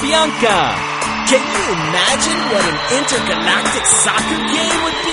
Bianca. Can you imagine what an intergalactic soccer game would be?